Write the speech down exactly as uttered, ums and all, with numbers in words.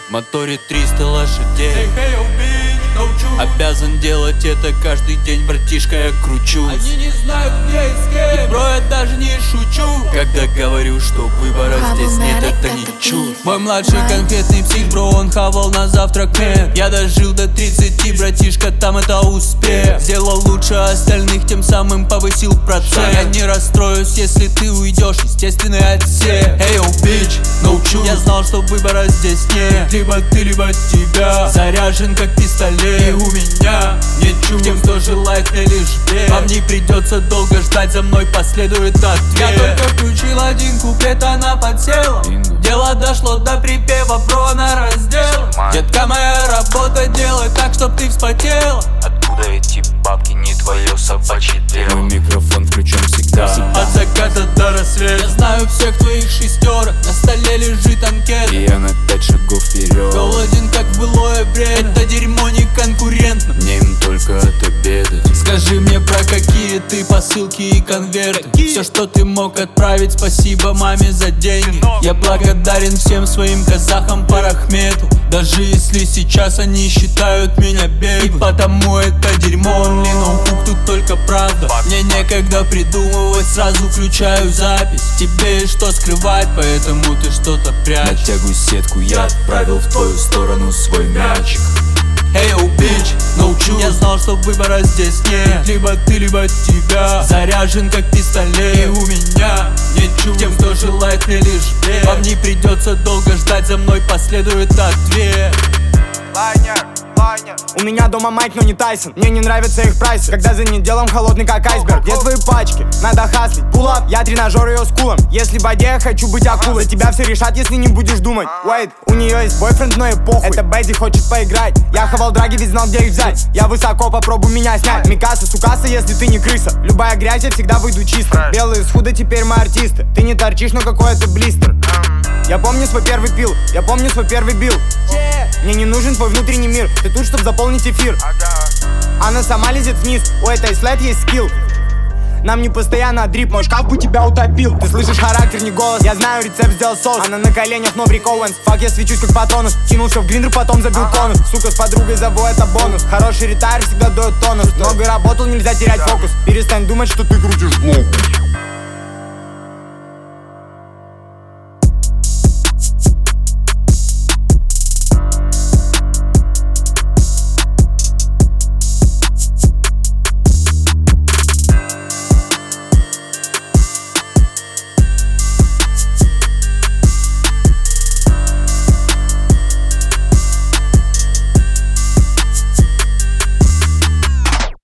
В моторе триста лошадей. Обязан делать это каждый день, братишка, я кручусь. Они не знают, где и с кем. И бро, я даже не шучу, когда говорю, что выбора здесь нет, это не чушь. Мой младший конкретный псих, бро, он хавал на завтрак мен. Я дожил до тридцати, братишка, там это успех. Сделал лучше остальных, тем самым повысил процент. Я не расстроюсь, если ты уйдешь, естественный отсев. Эй, оу, бич, научу. Я знал, что выбора здесь нет. Либо ты, либо тебя. Заряжен как пистолет. И у меня нет чувств тем, кто желает мне лишь бед. Вам не придется долго ждать, за мной последует ответ. Я только включил один куплет, она подсела. Дело дошло до припева, бро, она раздела. Детка, моя работа делает так, чтоб ты вспотела. Откуда эти бабки, не твое собачье дело? Мой микрофон включен всегда, от заката до рассвета. Я знаю всех твоих шестерок, на столе лежит анкета. и я на пять шагов вперед. Голоден, как в былое время. Это дерьмо не конкурентно, Мне им только отобедать. Скажи мне, про какие ты посылки и конверты. Все, что ты мог отправить, спасибо маме за деньги. Я благодарен всем своим казахам по рахмету. Даже если сейчас они считают меня бедным. И потому это дерьмо, only no hook, тут только правда. Мне некогда придумывать, сразу включаю запись. Тебе есть что скрывать, поэтому ты что-то прячешь. Натягиваю сетку, я отправил в твою сторону свой мячик. Эй, оу, бич, научу. Я знал, что выбора здесь нет. Либо ты, либо тебя. Заряжен как пистолет. И у меня нет чувств тем, кто желает мне лишь бед. Вам не придется долго ждать, за мной последует ответ. Лайнер, лайнер. У меня дома Майк, но не Тайсон. Мне не нравятся их прайсы, когда за неделом холодный как айсберг. Где твои пачки? Надо хаслить. Пулап, я тренажер ее с кулом. Если боде, я хочу быть акулой. Тебя все решат, если не будешь думать. Wait, у нее есть бойфренд, но и похуй. Это Бэдди хочет поиграть. Я хавал драги, ведь знал, где их взять. Я высоко, попробуй меня снять. Микаса, сукаса, если ты не крыса. Любая грязь, я всегда выйду чисто. Белые с худа, теперь мы артисты. Ты не торчишь, но какой-то блистер. Я помню свой первый пил, я помню свой первый бил. Мне не нужен твой внутренний мир, ты тут, чтоб заполнить эфир. Она сама лезет вниз, у этой слайд есть скилл. Нам не постоянно дрип, мой шкаф бы тебя утопил. Ты слышишь характер, не голос, я знаю рецепт, сделал соус. Она на коленях, но в Рик Оуэнс. Фак, я свечусь как патронус. Кинулся в гриндер, потом забил конус. Сука, с подругой зову, это бонус. Хороший ретайр всегда дает тонус. Много работал, нельзя терять фокус. Перестань думать, что ты крутишь блок.